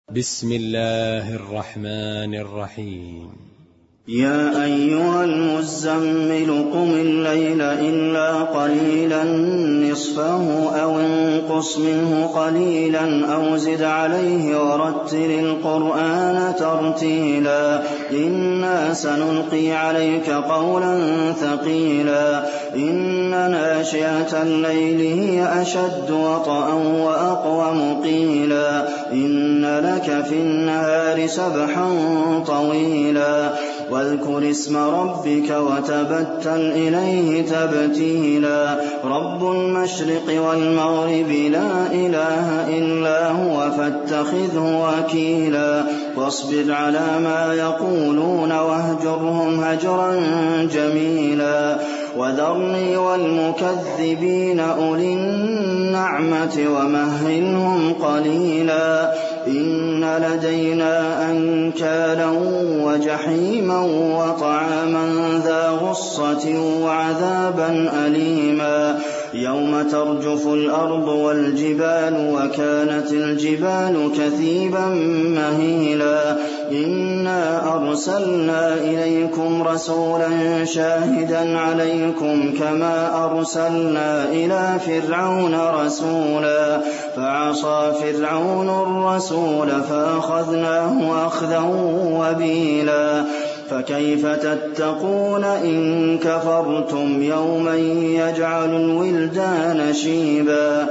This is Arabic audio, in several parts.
بسم الله الرحمن الرحيم. يا أيها المزمل قم الليل إلا قليلا نصفه أو انقص منه قليلا أو زد عليه ورتل القرآن ترتيلا إنا سنلقي عليك قولا ثقيلا إن ناشئة الليل هي أشد وطئا وأقوم قيلا إن لك في النهار سبحا طويلا واذكر اسم ربك وتبتل إليه تبتيلا رب المشرق والمغرب لا إله إلا هو فاتخذه وكيلا واصبر على ما يقولون واهجرهم هجرا جميلا وذرني والمكذبين أولي النعمة ومهلهم قليلا إن لدينا أنكالا وجحيما وطعاما ذا غصة وعذابا أليما يوم ترجف الأرض والجبال وكانت الجبال كثيبا مهيلا إنا أرسلنا إليكم رسولا شاهدا عليكم كما أرسلنا إلى فرعون رسولا فعصى فرعون الرسول فأخذناه أخذا وبيلا فكيف تتقون إن كفرتم يوما يجعل الولدان شيبا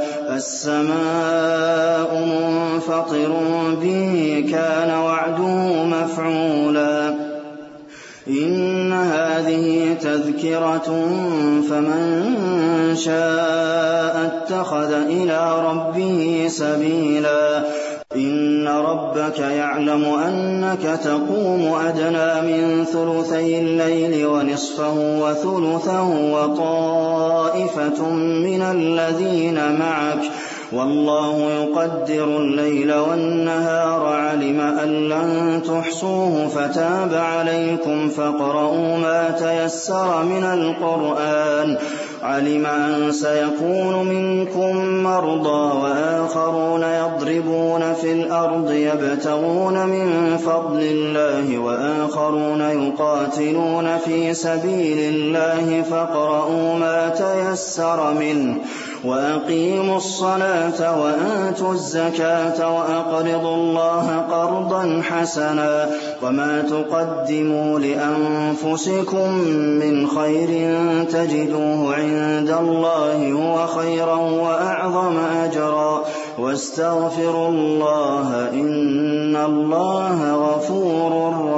السماء منفطر به كان وعده مفعولا إن هذه تذكرة فمن شاء اتخذ إلى ربه سبيلا إن ربك يعلم أنك تقوم أدنى من ثلثي الليل ونصفه وثلثه وطائفة من الذين معك والله يقدر الليل والنهار علم أن لن تحصوه فتاب عليكم فاقرؤوا ما تيسر من القرآن علم أن سيكون منكم مرضى وآخرون يضربون في الأرض يبتغون من فضل الله وآخرون يقاتلون في سبيل الله فاقرؤوا ما تيسر منه وأقيموا الصلاة وآتوا الزكاة وأقرضوا الله قرضا حسنا وما تقدموا لأنفسكم من خير تجدوه عند الله هو خيرا وأعظم أجرا واستغفروا الله إن الله غفور